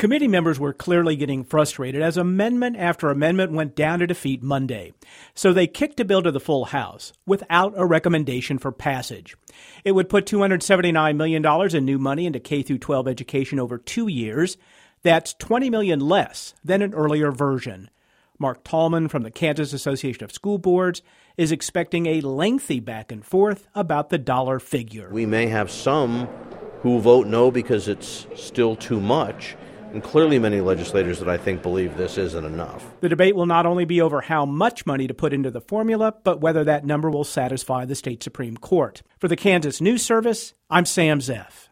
Committee members were clearly getting frustrated as amendment after amendment went down to defeat Monday. So they kicked a bill to the full House without a recommendation for passage. It would put $279 million in new money into K-12 education over 2 years. That's $20 million less than an earlier version. Mark Tallman from the Kansas Association of School Boards is expecting a lengthy back and forth about the dollar figure. We may have some who vote no because it's still too much. And clearly many legislators that I think believe this isn't enough. The debate will not only be over how much money to put into the formula, but whether that number will satisfy the state Supreme Court. For the Kansas News Service, I'm Sam Zeff.